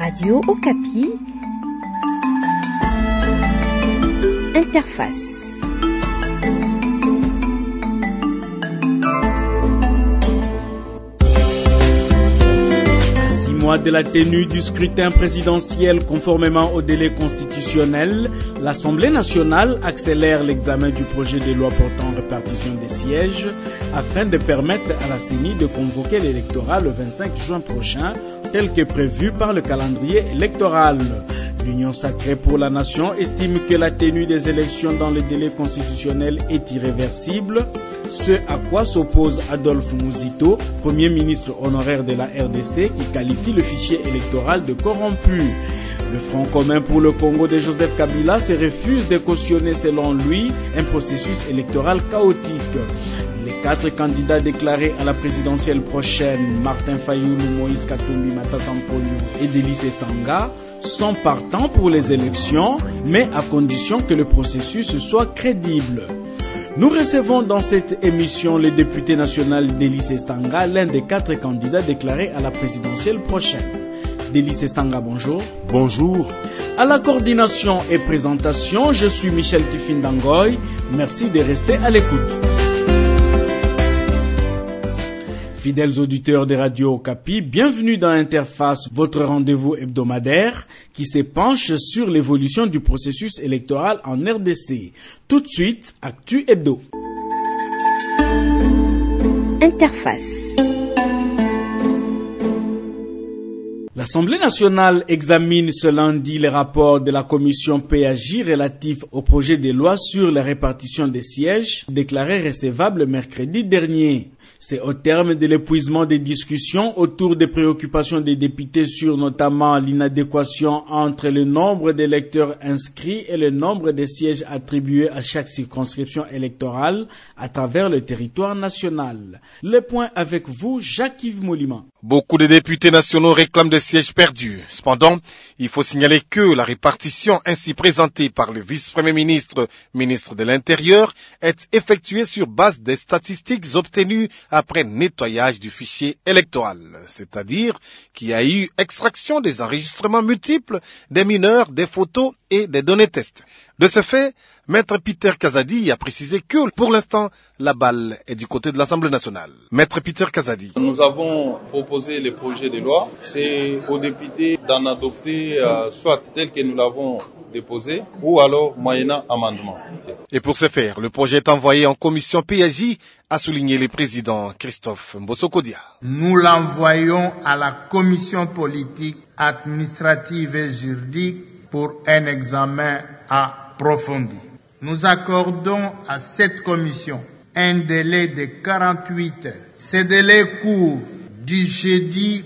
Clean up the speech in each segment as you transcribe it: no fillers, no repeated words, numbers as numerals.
Radio Okapi, Interface. De la tenue du scrutin présidentiel conformément au délai constitutionnel, l'Assemblée nationale accélère l'examen du projet de loi portant répartition des sièges afin de permettre à la CENI de convoquer l'électorat le 25 juin prochain, tel que prévu par le calendrier électoral. L'Union sacrée pour la nation estime que la tenue des élections dans le délai constitutionnel est irréversible, ce à quoi s'oppose Adolphe Muzito, Premier ministre honoraire de la RDC, qui qualifie le fichier électoral de corrompu. Le Front commun pour le Congo de Joseph Kabila se refuse de cautionner, selon lui, un processus électoral chaotique. Les 4 candidats déclarés à la présidentielle prochaine, Martin Fayoulou, Moïse Katumbi, Matata Mponyo et Délice Sanga, sont partants pour les élections, mais à condition que le processus soit crédible. Nous recevons dans cette émission le député national Délice Sanga, l'un des 4 candidats déclarés à la présidentielle prochaine. Délice Sanga, bonjour. Bonjour. À la coordination et présentation, je suis Michel Tifindangoy. Merci de rester à l'écoute. Fidèles auditeurs de Radio Okapi, bienvenue dans Interface, votre rendez-vous hebdomadaire qui se penche sur l'évolution du processus électoral en RDC. Tout de suite, Actu Hebdo. Interface. L'Assemblée nationale examine ce lundi les rapports de la commission PAJ relatifs au projet de loi sur la répartition des sièges, déclaré recevable mercredi dernier. C'est au terme de l'épuisement des discussions autour des préoccupations des députés sur notamment l'inadéquation entre le nombre d'électeurs inscrits et le nombre de sièges attribués à chaque circonscription électorale à travers le territoire national. Le point avec vous, Jacques-Yves Moulima. Beaucoup de députés nationaux réclament des sièges perdus. Cependant, il faut signaler que la répartition ainsi présentée par le vice-premier ministre, ministre de l'Intérieur, est effectuée sur base des statistiques obtenues après nettoyage du fichier électoral, c'est-à-dire qu'il y a eu extraction des enregistrements multiples, des mineurs, des photos et des données tests. De ce fait, Maître Peter Kazadi a précisé que, pour l'instant, la balle est du côté de l'Assemblée nationale. Maître Peter Kazadi. Nous avons proposé les projets de loi. C'est aux députés d'en adopter soit tel que nous l'avons déposé ou alors moyennant amendement. Et pour ce faire, le projet est envoyé en commission PAJ, a souligné le président Christophe Mbosso-Kodia. Nous l'envoyons à la commission politique, administrative et juridique pour un examen approfondi. Nous accordons à cette commission un délai de 48 heures. Ce délai court du jeudi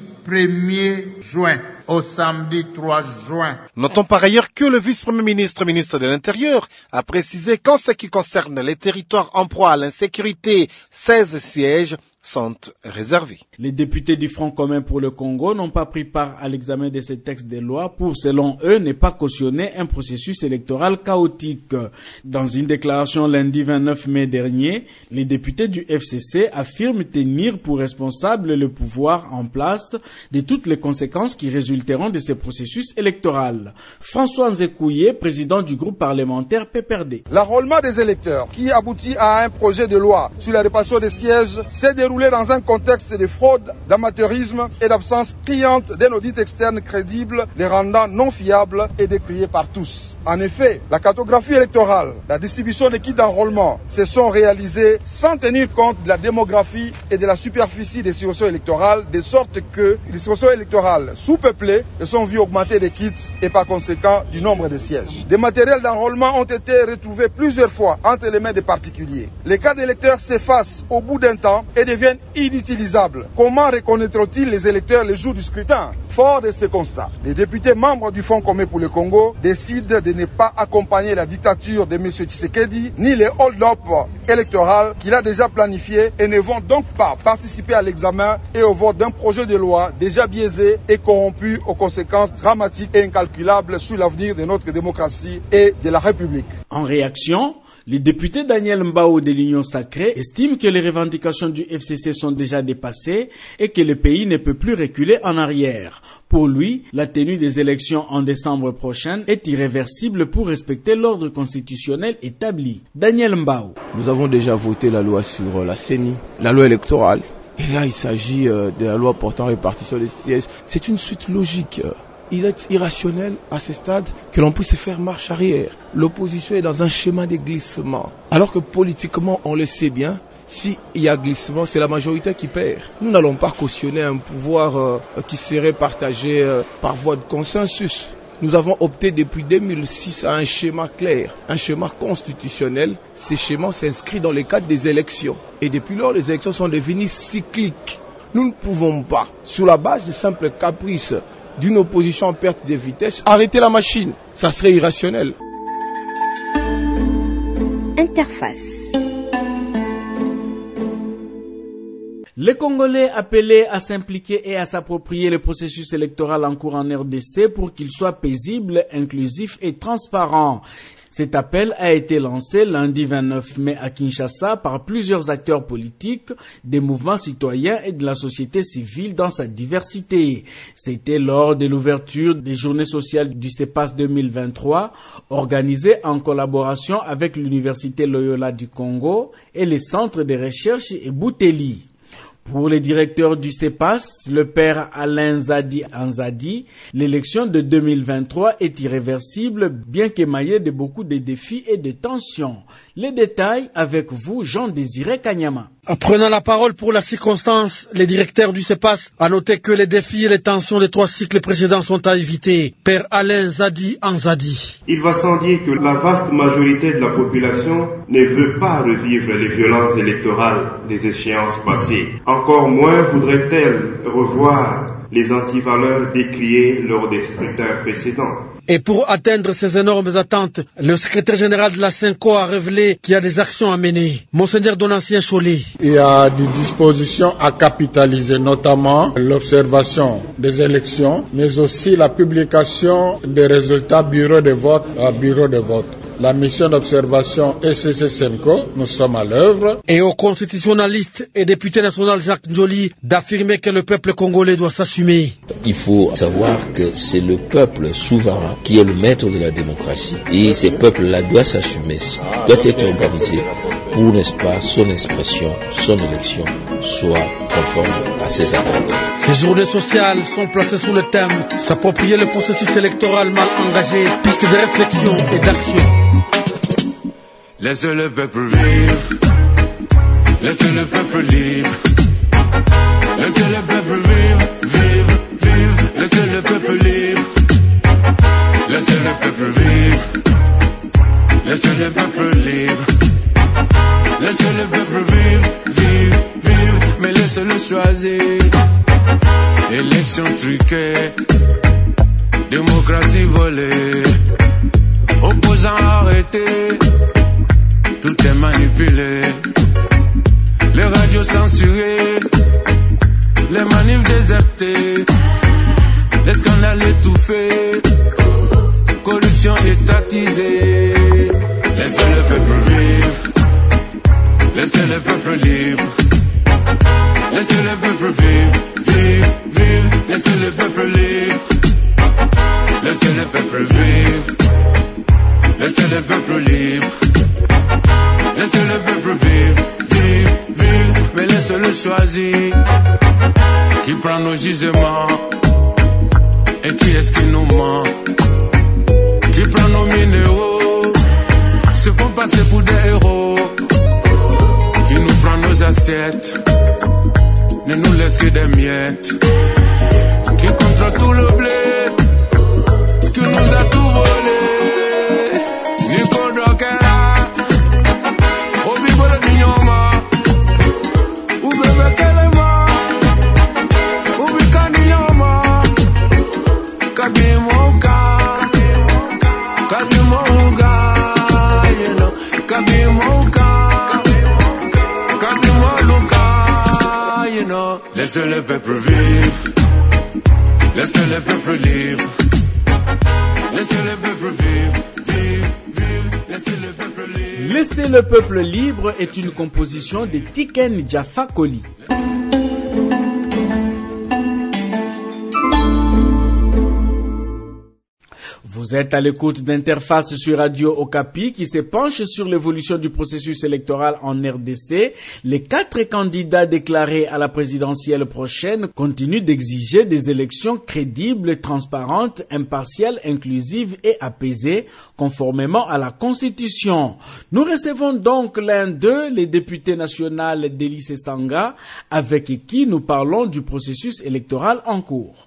1er juin au samedi 3 juin. Notons par ailleurs que le vice-premier ministre, ministre de l'Intérieur, a précisé qu'en ce qui concerne les territoires en proie à l'insécurité, 16 sièges sont réservés. Les députés du Front commun pour le Congo n'ont pas pris part à l'examen de ces textes de loi pour, selon eux, ne pas cautionner un processus électoral chaotique. Dans une déclaration lundi 29 mai dernier, les députés du FCC affirment tenir pour responsable le pouvoir en place de toutes les conséquences qui résulteront de ce processus électoral. François Nzekouye, président du groupe parlementaire PPRD. L'enrôlement des électeurs qui aboutit à un projet de loi sur la répartition des sièges s'est déroulé dans un contexte de fraude, d'amateurisme et d'absence criante d'un audit externe crédible, les rendant non fiables et décriés par tous. En effet, la cartographie électorale, la distribution des kits d'enrôlement se sont réalisées sans tenir compte de la démographie et de la superficie des circonscriptions électorales, de sorte que les circonscriptions électorales sous-peuplées se sont vues augmenter les kits et par conséquent du nombre de sièges. Des matériels d'enrôlement ont été retrouvés plusieurs fois entre les mains des particuliers. Les cas d'électeurs s'effacent au bout d'un temps et deviennent inutilisables. Comment reconnaîtront-ils les électeurs le jour du scrutin? Fort de ce constat, les députés membres du Front commun pour le Congo décident de ne pas accompagner la dictature de M. Tshisekedi ni les hold-up électoraux qu'il a déjà planifiés et ne vont donc pas participer à l'examen et au vote d'un projet de loi déjà biaisé et corrompu aux conséquences dramatiques et incalculables sur l'avenir de notre démocratie et de la République. En réaction, le député Daniel Mbao de l'Union sacrée estime que les revendications du FCC RCC sont déjà dépassées et que le pays ne peut plus reculer en arrière. Pour lui, la tenue des élections en décembre prochain est irréversible pour respecter l'ordre constitutionnel établi. Daniel Mbao. Nous avons déjà voté la loi sur la CENI, la loi électorale. Et là, il s'agit de la loi portant répartition des sièges. C'est une suite logique. Il est irrationnel à ce stade que l'on puisse faire marche arrière. L'opposition est dans un schéma de glissement. Alors que politiquement, on le sait bien, s'il y a glissement, c'est la majorité qui perd. Nous n'allons pas cautionner un pouvoir qui serait partagé par voie de consensus. Nous avons opté depuis 2006 à un schéma clair, un schéma constitutionnel. Ces schémas s'inscrivent dans le cadre des élections. Et depuis lors, les élections sont devenues cycliques. Nous ne pouvons pas, sur la base de simples caprices d'une opposition en perte de vitesse, arrêter la machine. Ça serait irrationnel. Interface. Les Congolais appelés à s'impliquer et à s'approprier le processus électoral en cours en RDC pour qu'il soit paisible, inclusif et transparent. Cet appel a été lancé lundi 29 mai à Kinshasa par plusieurs acteurs politiques, des mouvements citoyens et de la société civile dans sa diversité. C'était lors de l'ouverture des journées sociales du CEPAS 2023, organisées en collaboration avec l'Université Loyola du Congo et les centres de recherche et Bouteli. Pour le directeur du CEPAS, le père Alain Zadi Anzadi, l'élection de 2023 est irréversible, bien qu'émaillée de beaucoup de défis et de tensions. Les détails avec vous, Jean-Désiré Kanyama. En prenant la parole pour la circonstance, le directeur du CEPAS a noté que les défis et les tensions des 3 cycles précédents sont à éviter. Père Alain Zadi Anzadi. Il va sans dire que la vaste majorité de la population ne veut pas revivre les violences électorales des échéances passées. Encore moins voudrait-elle revoir les antivaleurs décriées lors des scrutins précédents. Et pour atteindre ces énormes attentes, le secrétaire général de la CENCO a révélé qu'il y a des actions à mener. Monseigneur Donatien Chollet. Il y a des dispositions à capitaliser, notamment l'observation des élections, mais aussi la publication des résultats bureau de vote à bureau de vote. La mission d'observation ECC CENCO, nous sommes à l'œuvre. Et au constitutionnaliste et député national Jacques Njoli d'affirmer que le peuple congolais doit s'assumer. Il faut savoir que c'est le peuple souverain qui est le maître de la démocratie. Et ce peuple-là doit s'assumer, doit être organisé pour, n'est-ce pas, son expression, son élection soit conforme à ses attentes. Ces journées sociales sont placées sous le thème « S'approprier le processus électoral mal engagé, piste de réflexion et d'action ». Laissez le peuple vivre, laissez le peuple libre, laissez le peuple vivre, vivre, vivre, laissez le peuple libre, laissez le peuple vivre, laissez le peuple libre, laissez le peuple vivre, vivre, vivre, mais laissez-le choisir. Élection truquée, démocratie volée, opposants arrêtés, tout est manipulé, les radios censurées, les manifs désertés, les scandales étouffés, corruption étatisée. Laissez le peuple vivre, laissez le peuple libre, laissez le peuple vivre, vivre, vivre, laissez le peuple libre, laissez le peuple vivre, laissez le peuple libre. Laissez le peuple vivre, vivre, vivre, mais laissez-le choisir. Qui prend nos jugements et qui est-ce qui nous ment? Qui prend nos minéraux, se font passer pour des héros. Qui nous prend nos assiettes, ne nous laisse que des miettes. Qui contrôle tout le blé, qui nous a tout volé. Nico Docker. Laissez le peuple vivre, laissez le peuple libre, laissez le peuple vivre, vivre, vivre. laissez le peuple libre. Laissez le peuple libre est une composition de Tiken Jaffa Koli. Vous êtes à l'écoute d'Interface sur Radio Okapi qui se penche sur l'évolution du processus électoral en RDC. Les 4 candidats déclarés à la présidentielle prochaine continuent d'exiger des élections crédibles, transparentes, impartiales, inclusives et apaisées, conformément à la Constitution. Nous recevons donc l'un d'eux, le député national Délice Sanga, avec qui nous parlons du processus électoral en cours.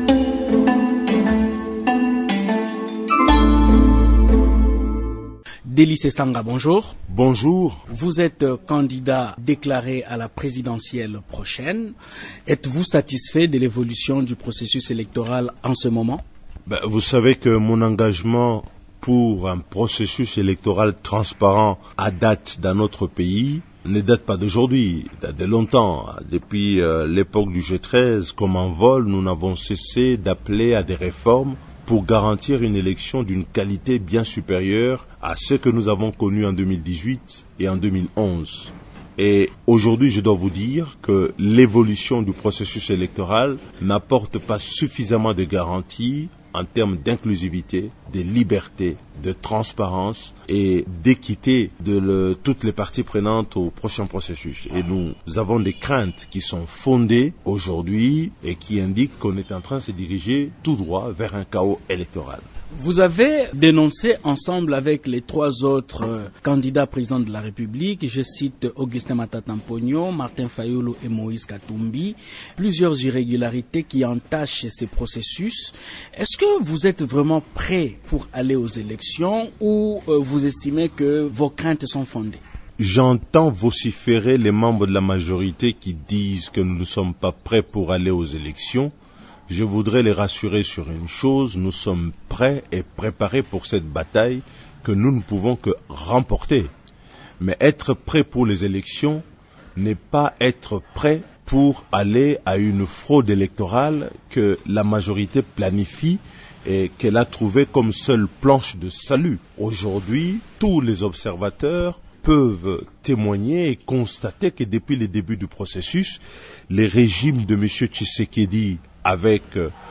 Délice Sanga, bonjour. Bonjour. Vous êtes candidat déclaré à la présidentielle prochaine. Êtes-vous satisfait de l'évolution du processus électoral en ce moment? Vous savez que mon engagement pour un processus électoral transparent à date dans notre pays ne date pas d'aujourd'hui, date de longtemps. Depuis l'époque du G13, comme en vol, nous n'avons cessé d'appeler à des réformes pour garantir une élection d'une qualité bien supérieure à ce que nous avons connu en 2018 et en 2011. Et aujourd'hui, je dois vous dire que l'évolution du processus électoral n'apporte pas suffisamment de garanties en termes d'inclusivité, de liberté, de transparence et d'équité de toutes les parties prenantes au prochain processus. Et nous avons des craintes qui sont fondées aujourd'hui et qui indiquent qu'on est en train de se diriger tout droit vers un chaos électoral. Vous avez dénoncé ensemble avec les 3 autres candidats présidents de la République, je cite Augustin Matata Mpogno, Martin Fayulu et Moïse Katumbi, plusieurs irrégularités qui entachent ces processus. Est-ce que vous êtes vraiment prêt pour aller aux élections ou vous estimez que vos craintes sont fondées? J'entends vociférer les membres de la majorité qui disent que nous ne sommes pas prêts pour aller aux élections. Je voudrais les rassurer sur une chose, nous sommes prêts et préparés pour cette bataille que nous ne pouvons que remporter. Mais être prêt pour les élections n'est pas être prêt pour aller à une fraude électorale que la majorité planifie et qu'elle a trouvée comme seule planche de salut. Aujourd'hui, tous les observateurs peuvent témoigner et constater que depuis le début du processus, les régimes de M. Tshisekedi avec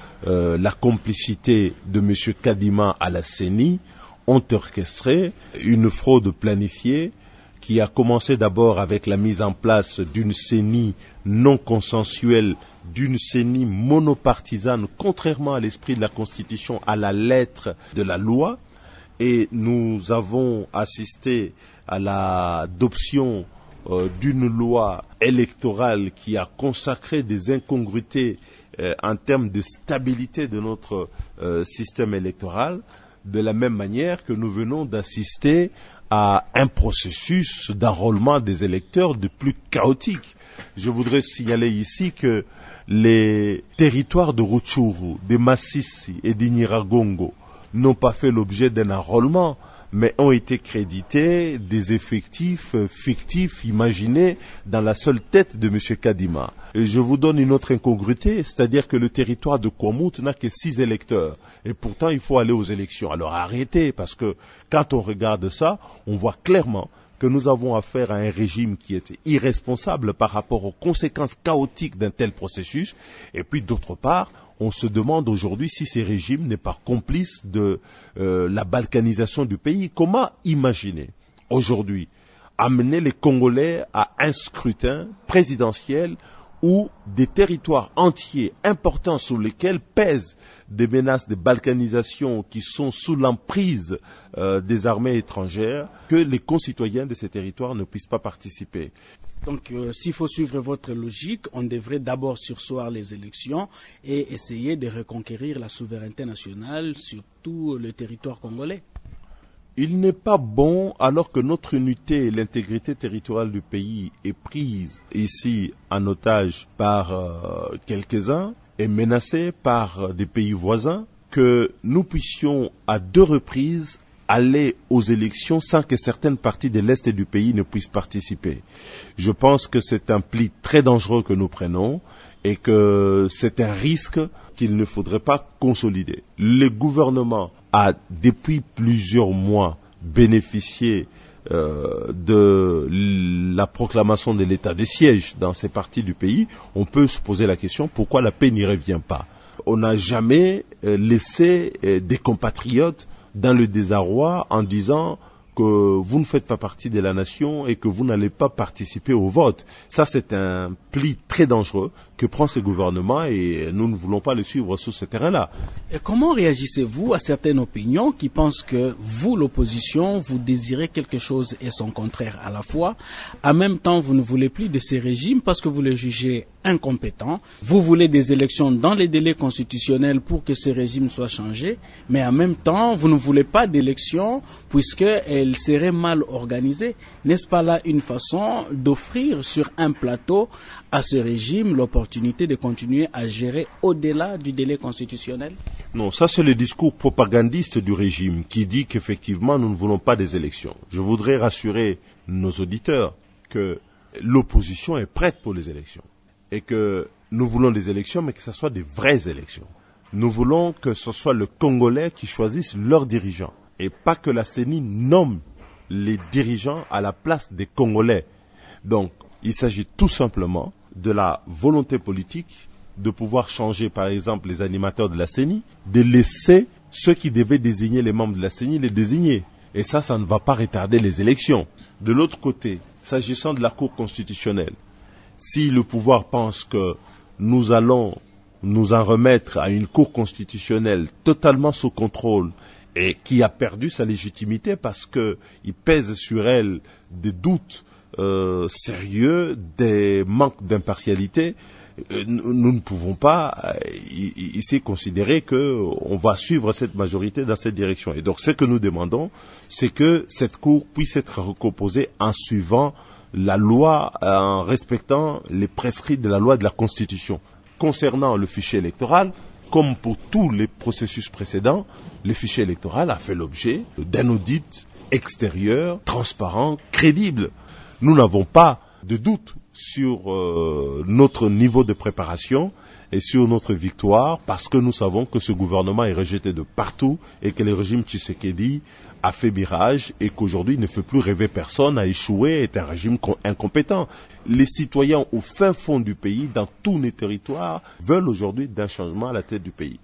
la complicité de M. Kadima à la CENI ont orchestré une fraude planifiée qui a commencé d'abord avec la mise en place d'une CENI non consensuelle, d'une CENI monopartisane, contrairement à l'esprit de la Constitution, à la lettre de la loi. Et nous avons assisté à l'adoption d'une loi électorale qui a consacré des incongruités en termes de stabilité de notre système électoral, de la même manière que nous venons d'assister à un processus d'enrôlement des électeurs de plus chaotique. Je voudrais signaler ici que les territoires de Rutshuru, de Massissi et d'Inyiragongo n'ont pas fait l'objet d'un enrôlement, mais ont été crédités des effectifs fictifs imaginés dans la seule tête de M. Kadima. Et je vous donne une autre incongruité, c'est-à-dire que le territoire de Kwamut n'a que 6 électeurs. Et pourtant, il faut aller aux élections. Alors arrêtez, parce que quand on regarde ça, on voit clairement que nous avons affaire à un régime qui est irresponsable par rapport aux conséquences chaotiques d'un tel processus. Et puis d'autre part, on se demande aujourd'hui si ce régime n'est pas complice de la balkanisation du pays. Comment imaginer aujourd'hui amener les Congolais à un scrutin présidentiel où des territoires entiers importants sur lesquels pèsent des menaces de balkanisation qui sont sous l'emprise des armées étrangères, que les concitoyens de ces territoires ne puissent pas participer. Donc, s'il faut suivre votre logique, on devrait d'abord surseoir les élections et essayer de reconquérir la souveraineté nationale sur tout le territoire congolais. Il n'est pas bon, alors que notre unité et l'intégrité territoriale du pays est prise ici en otage par quelques-uns et menacée par des pays voisins, que nous puissions à 2 reprises aller aux élections sans que certaines parties de l'Est du pays ne puissent participer. Je pense que c'est un pli très dangereux que nous prenons et que c'est un risque qu'il ne faudrait pas consolider. Le gouvernement a depuis plusieurs mois bénéficier de la proclamation de l'état de siège dans ces parties du pays, on peut se poser la question pourquoi la paix n'y revient pas. On n'a jamais laissé des compatriotes dans le désarroi en disant que vous ne faites pas partie de la nation et que vous n'allez pas participer au vote. Ça, c'est un pli très dangereux que prend ce gouvernement et nous ne voulons pas le suivre sur ce terrain-là. Et comment réagissez-vous à certaines opinions qui pensent que vous, l'opposition, vous désirez quelque chose et son contraire à la fois? En même temps, vous ne voulez plus de ces régimes parce que vous les jugez incompétents. Vous voulez des élections dans les délais constitutionnels pour que ces régimes soient changés, mais en même temps, vous ne voulez pas d'élections puisqu'elles seraient mal organisées. N'est-ce pas là une façon d'offrir sur un plateau à ce régime l'opportunité de continuer à gérer au-delà du délai constitutionnel? Non, ça c'est le discours propagandiste du régime qui dit qu'effectivement nous ne voulons pas des élections. Je voudrais rassurer nos auditeurs que l'opposition est prête pour les élections et que nous voulons des élections mais que ce soit des vraies élections. Nous voulons que ce soit le Congolais qui choisisse leurs dirigeants et pas que la CENI nomme les dirigeants à la place des Congolais. Donc, il s'agit tout simplement de la volonté politique de pouvoir changer, par exemple, les animateurs de la CENI, de laisser ceux qui devaient désigner les membres de la CENI les désigner. Et ça ne va pas retarder les élections. De l'autre côté, s'agissant de la Cour constitutionnelle, si le pouvoir pense que nous allons nous en remettre à une Cour constitutionnelle totalement sous contrôle et qui a perdu sa légitimité parce qu'il pèse sur elle des doutes sérieux, des manques d'impartialité, nous ne pouvons pas ici considérer qu'on va suivre cette majorité dans cette direction. Et donc ce que nous demandons, c'est que cette Cour puisse être recomposée en suivant la loi, en respectant les prescrits de la loi de la Constitution. Concernant le fichier électoral, comme pour tous les processus précédents, le fichier électoral a fait l'objet d'un audit extérieur, transparent, crédible. Nous n'avons pas de doute sur notre niveau de préparation et sur notre victoire parce que nous savons que ce gouvernement est rejeté de partout et que le régime Tshisekedi a fait mirage et qu'aujourd'hui il ne fait plus rêver personne, a échoué, est un régime incompétent. Les citoyens au fin fond du pays, dans tous les territoires, veulent aujourd'hui d'un changement à la tête du pays.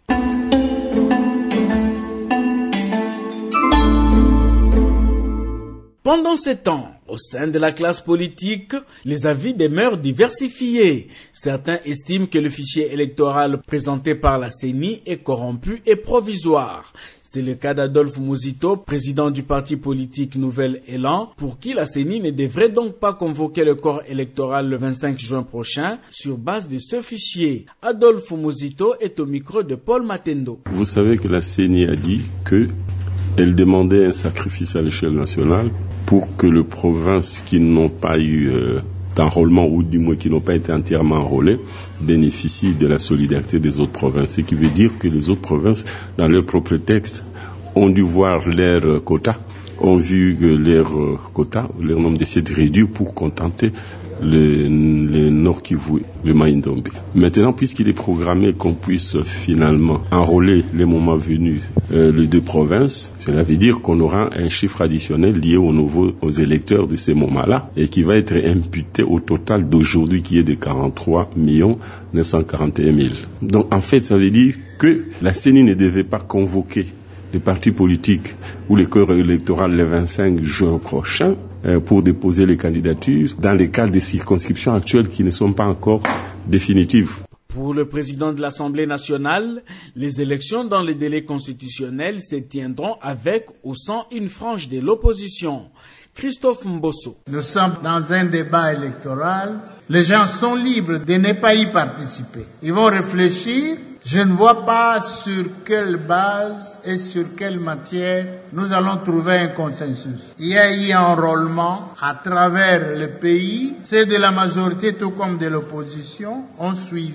Pendant ce temps, au sein de la classe politique, les avis demeurent diversifiés. Certains estiment que le fichier électoral présenté par la CENI est corrompu et provisoire. C'est le cas d'Adolphe Mouzito, président du parti politique Nouvel Élan, pour qui la CENI ne devrait donc pas convoquer le corps électoral le 25 juin prochain sur base de ce fichier. Adolphe Mouzito est au micro de Paul Matendo. Vous savez que la CENI a dit que elle demandait un sacrifice à l'échelle nationale pour que les provinces qui n'ont pas eu d'enrôlement ou du moins qui n'ont pas été entièrement enrôlées bénéficient de la solidarité des autres provinces. Ce qui veut dire que les autres provinces, dans leur propre texte, ont dû voir leur quota, ont vu que leur quota, leur nombre d'essais de réduire pour contenter le Nord Kivu, le Maïndombe. Maintenant, puisqu'il est programmé qu'on puisse finalement enrôler les moments venus les deux provinces, cela veut dire qu'on aura un chiffre additionnel lié aux électeurs de ces moments-là et qui va être imputé au total d'aujourd'hui qui est de 43 941 000. Donc en fait, ça veut dire que la CENI ne devait pas convoquer les partis politiques ou les corps électoraux le 25 juin prochain pour déposer les candidatures dans les cas des circonscriptions actuelles qui ne sont pas encore définitives. Pour le président de l'Assemblée nationale, les élections dans les délais constitutionnels se tiendront avec ou sans une frange de l'opposition. Christophe Mbosso. Nous sommes dans un débat électoral. Les gens sont libres de ne pas y participer. Ils vont réfléchir. Je ne vois pas sur quelle base et sur quelle matière nous allons trouver un consensus. Il y a eu un enrôlement à travers le pays. Ceux de la majorité tout comme de l'opposition ont suivi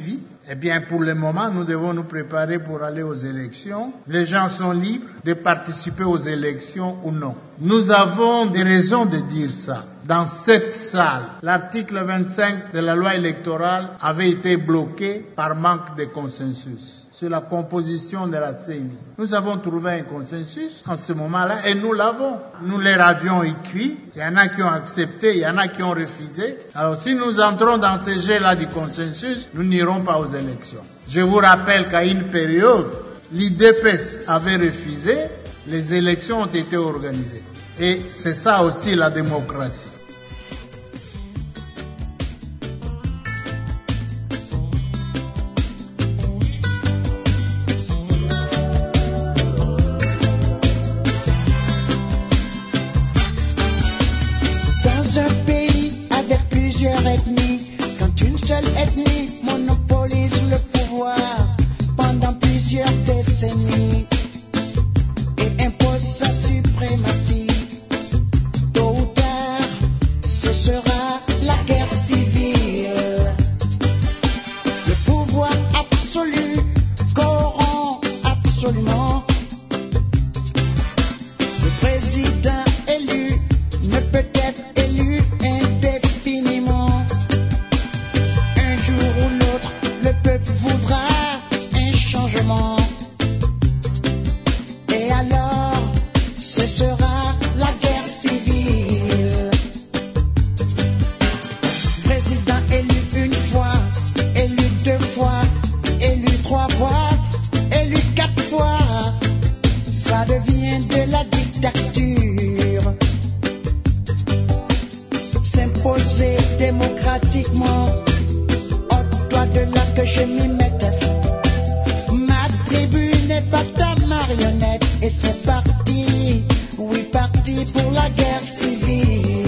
Eh bien, pour le moment, nous devons nous préparer pour aller aux élections. Les gens sont libres de participer aux élections ou non. Nous avons des raisons de dire ça. Dans cette salle, l'article 25 de la loi électorale avait été bloqué par manque de consensus sur la composition de la CENI. Nous avons trouvé un consensus en ce moment-là et nous l'avons. Nous les avions écrit. Il y en a qui ont accepté, il y en a qui ont refusé. Alors si nous entrons dans ce jeu-là du consensus, nous n'irons pas aux élections. Je vous rappelle qu'à une période, l'IDPS avait refusé, les élections ont été organisées. Et c'est ça aussi la démocratie. Dans un pays avec plusieurs ethnies, quand une seule ethnie monopolise le pouvoir pendant plusieurs décennies et impose sa suprématie, tôt ou tard, ce sera la guerre civile. Le pouvoir absolu corrompt absolument. Le président élu ne peut être élu indéfiniment. Un jour ou l'autre, le peuple voudra un changement. Et alors, ce sera la guerre civile. Président élu une fois, élu deux fois, élu trois fois, élu quatre fois, ça devient de la dictature. S'imposer démocratiquement, ôte-toi de là que je m'y mette. Ma tribu n'est pas ta marionnette. Et c'est parti, oui parti pour la guerre civile.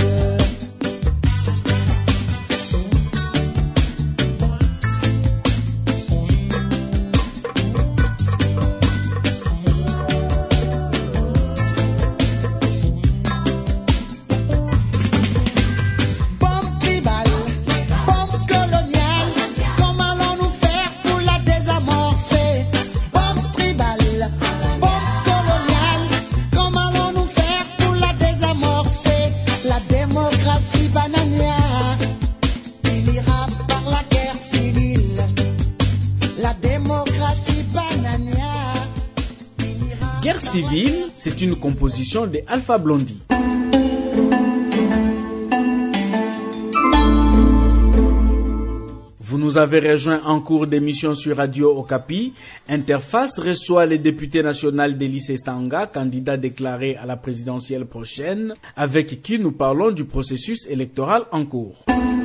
Bombe tribale, bombe coloniale, comment allons-nous faire pour la désamorcer? Bombe tribale, bombe coloniale, comment allons-nous faire pour la désamorcer? La démocratie bananière, il ira par la guerre civile. La démocratie bananière, il ira. Guerre civile, c'est une composition de Alpha Blondy. Vous nous avez rejoint en cours d'émission sur Radio Okapi. Interface reçoit le député national d'Élysée Stanga, candidat déclaré à la présidentielle prochaine, avec qui nous parlons du processus électoral en cours.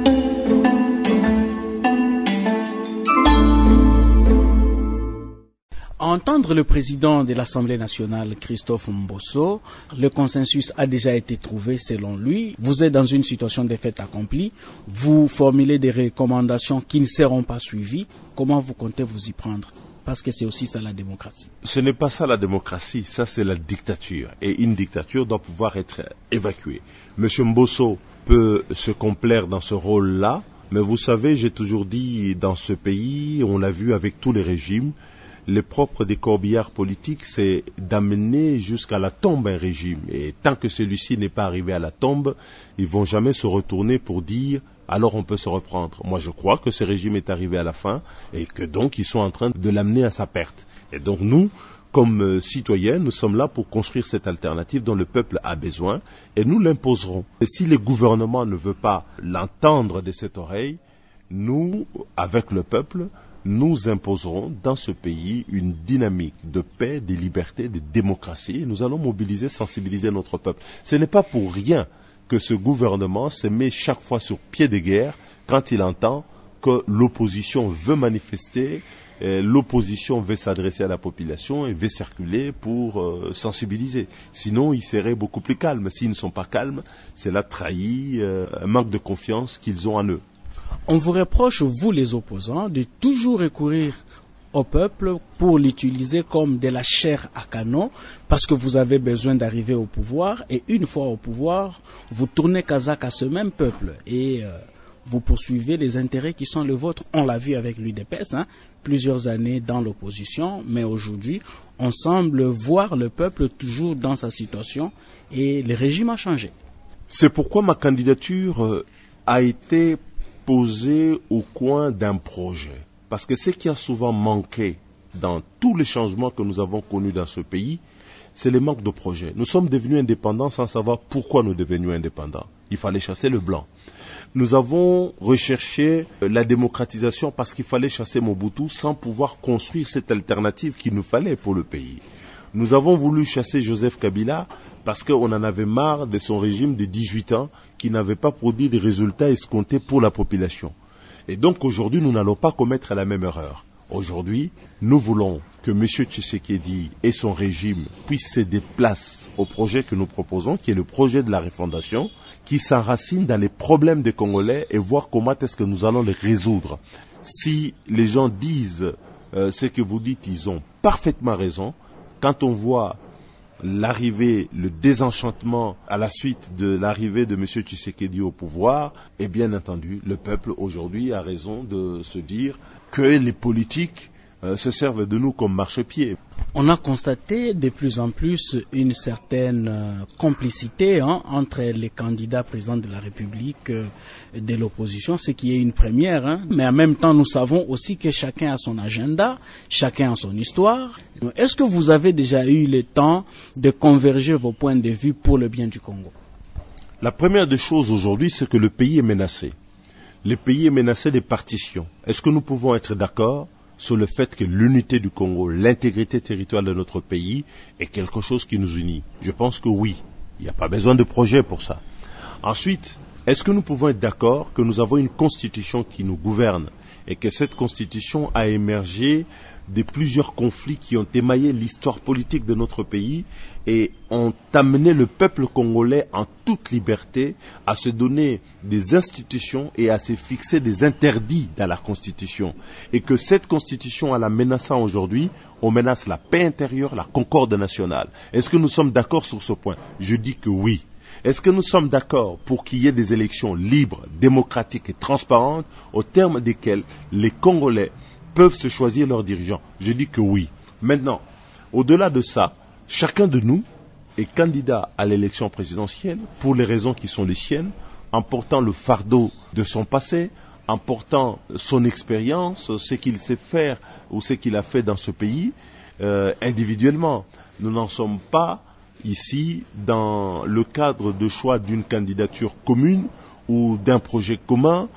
À entendre le président de l'Assemblée nationale, Christophe Mbosso, le consensus a déjà été trouvé selon lui. Vous êtes dans une situation de fait accomplie. Vous formulez des recommandations qui ne seront pas suivies. Comment vous comptez vous y prendre? Parce que c'est aussi ça la démocratie. Ce n'est pas ça la démocratie, ça c'est la dictature. Et une dictature doit pouvoir être évacuée. Monsieur Mbosso peut se complaire dans ce rôle-là, mais vous savez, j'ai toujours dit, dans ce pays, on l'a vu avec tous les régimes, le propre des corbillards politiques, c'est d'amener jusqu'à la tombe un régime. Et tant que celui-ci n'est pas arrivé à la tombe, ils vont jamais se retourner pour dire alors on peut se reprendre. Moi, je crois que ce régime est arrivé à la fin et que donc ils sont en train de l'amener à sa perte. Et donc nous, comme citoyens, nous sommes là pour construire cette alternative dont le peuple a besoin et nous l'imposerons. Et si le gouvernement ne veut pas l'entendre de cette oreille, nous, avec le peuple, nous imposerons dans ce pays une dynamique de paix, de liberté, de démocratie. Et nous allons mobiliser, sensibiliser notre peuple. Ce n'est pas pour rien que ce gouvernement se met chaque fois sur pied de guerre quand il entend que l'opposition veut manifester, l'opposition veut s'adresser à la population et veut circuler pour sensibiliser. Sinon, ils seraient beaucoup plus calmes. S'ils ne sont pas calmes, cela trahit un manque de confiance qu'ils ont en eux. On vous reproche, vous les opposants, de toujours recourir au peuple pour l'utiliser comme de la chair à canon parce que vous avez besoin d'arriver au pouvoir et une fois au pouvoir, vous tournez Kazakh à ce même peuple et vous poursuivez les intérêts qui sont les vôtres. On l'a vu avec l'UDPS, plusieurs années dans l'opposition, mais aujourd'hui, on semble voir le peuple toujours dans sa situation et le régime a changé. C'est pourquoi ma candidature a été posée au coin d'un projet. Parce que ce qui a souvent manqué dans tous les changements que nous avons connus dans ce pays, c'est le manque de projet. Nous sommes devenus indépendants sans savoir pourquoi nous devenions indépendants. Il fallait chasser le blanc. Nous avons recherché la démocratisation parce qu'il fallait chasser Mobutu sans pouvoir construire cette alternative qu'il nous fallait pour le pays. Nous avons voulu chasser Joseph Kabila parce qu'on en avait marre de son régime de 18 ans qui n'avait pas produit des résultats escomptés pour la population. Et donc aujourd'hui, nous n'allons pas commettre la même erreur. Aujourd'hui, nous voulons que M. Tshisekedi et son régime puissent céder place au projet que nous proposons, qui est le projet de la refondation, qui s'enracine dans les problèmes des Congolais et voir comment est-ce que nous allons les résoudre. Si les gens disent ce que vous dites, ils ont parfaitement raison. Quand on voit l'arrivée, le désenchantement à la suite de l'arrivée de M. Tshisekedi au pouvoir, et bien entendu, le peuple aujourd'hui a raison de se dire que les politiques se servent de nous comme marchepied. On a constaté de plus en plus une certaine complicité entre les candidats présidents de la République de l'opposition, ce qui est une première. Mais en même temps, nous savons aussi que chacun a son agenda, chacun a son histoire. Est-ce que vous avez déjà eu le temps de converger vos points de vue pour le bien du Congo? La première des choses aujourd'hui, c'est que le pays est menacé. Le pays est menacé des partitions. Est-ce que nous pouvons être d'accord sur le fait que l'unité du Congo, l'intégrité territoriale de notre pays est quelque chose qui nous unit? Je pense que oui. Il n'y a pas besoin de projet pour ça. Ensuite, est-ce que nous pouvons être d'accord que nous avons une constitution qui nous gouverne et que cette constitution a émergé de plusieurs conflits qui ont émaillé l'histoire politique de notre pays et ont amené le peuple congolais en toute liberté à se donner des institutions et à se fixer des interdits dans la Constitution. Et que cette Constitution, en la menaçant aujourd'hui, on menace la paix intérieure, la concorde nationale. Est-ce que nous sommes d'accord sur ce point? Je dis que oui. Est-ce que nous sommes d'accord pour qu'il y ait des élections libres, démocratiques et transparentes au terme desquelles les Congolais peuvent se choisir leurs dirigeants? Je dis que oui. Maintenant, au-delà de ça, chacun de nous est candidat à l'élection présidentielle pour les raisons qui sont les siennes, en portant le fardeau de son passé, en portant son expérience, ce qu'il sait faire ou ce qu'il a fait dans ce pays, individuellement. Nous n'en sommes pas ici dans le cadre de choix d'une candidature commune ou d'un projet commun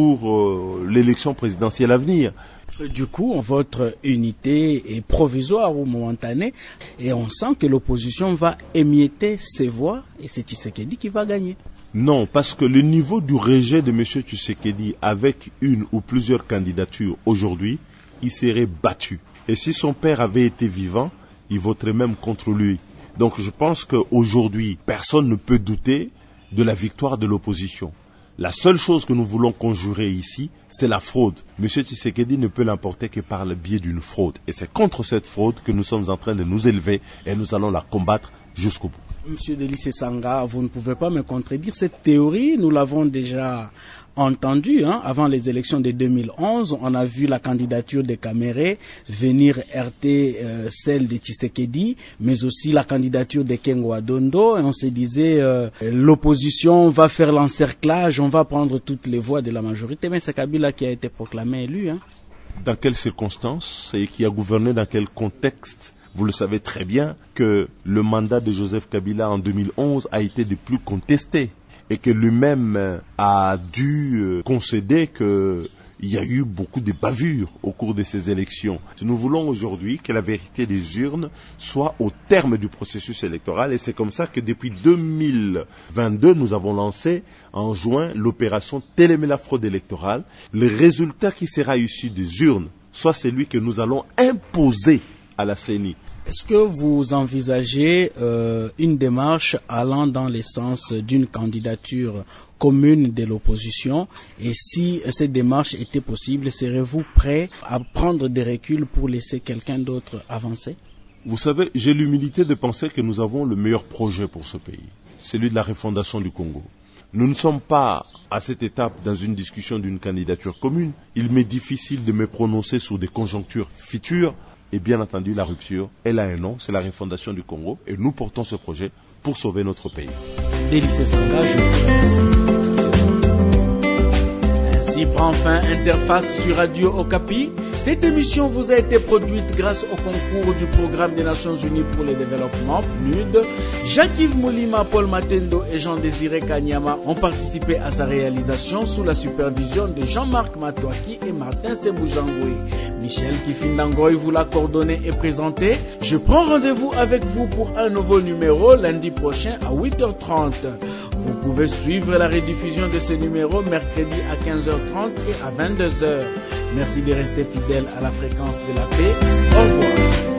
pour l'élection présidentielle à venir. Du coup, votre unité est provisoire ou momentanée et on sent que l'opposition va émietter ses voix et c'est Tshisekedi qui va gagner. Non, parce que le niveau du rejet de M. Tshisekedi avec une ou plusieurs candidatures aujourd'hui, il serait battu. Et si son père avait été vivant, il voterait même contre lui. Donc je pense qu'aujourd'hui, personne ne peut douter de la victoire de l'opposition. La seule chose que nous voulons conjurer ici, c'est la fraude. M. Tshisekedi ne peut l'emporter que par le biais d'une fraude. Et c'est contre cette fraude que nous sommes en train de nous élever et nous allons la combattre jusqu'au bout. Monsieur Delisé Sanga, vous ne pouvez pas me contredire. Cette théorie, nous l'avons déjà entendue avant les élections de 2011. On a vu la candidature de Kamere venir heurter celle de Tshisekedi, mais aussi la candidature de Kengo Adondo. Et on se disait, l'opposition va faire l'encerclage, on va prendre toutes les voix de la majorité. Mais c'est Kabila qui a été proclamé élu. Dans quelles circonstances et qui a gouverné dans quel contexte? Vous le savez très bien que le mandat de Joseph Kabila en 2011 a été des plus contestés et que lui-même a dû concéder qu'il y a eu beaucoup de bavures au cours de ces élections. Nous voulons aujourd'hui que la vérité des urnes soit au terme du processus électoral et c'est comme ça que depuis 2022, nous avons lancé en juin l'opération Télémer la fraude électorale. Le résultat qui sera issu des urnes soit celui que nous allons imposer à la CENI. Est-ce que vous envisagez une démarche allant dans le sens d'une candidature commune de l'opposition? Et si cette démarche était possible, serez-vous prêt à prendre des reculs pour laisser quelqu'un d'autre avancer? Vous savez, j'ai l'humilité de penser que nous avons le meilleur projet pour ce pays, celui de la refondation du Congo. Nous ne sommes pas à cette étape dans une discussion d'une candidature commune. Il m'est difficile de me prononcer sur des conjonctures futures. Et bien entendu, la rupture, elle a un nom, c'est la refondation du Congo. Et nous portons ce projet pour sauver notre pays. Délice s'engage. Ainsi prend fin Interface sur Radio Okapi. Cette émission vous a été produite grâce au concours du Programme des Nations Unies pour le développement, PNUD. Jacques-Yves Moulima, Paul Matendo et Jean-Désiré Kanyama ont participé à sa réalisation sous la supervision de Jean-Marc Matouaki et Martin Seboujangoui. Michel Kifindangoy vous l'a coordonné et présenté. Je prends rendez-vous avec vous pour un nouveau numéro lundi prochain à 8h30. Vous pouvez suivre la rediffusion de ce numéro mercredi à 15h30 et à 22h. Merci de rester fidèle à la fréquence de la paix. Au revoir.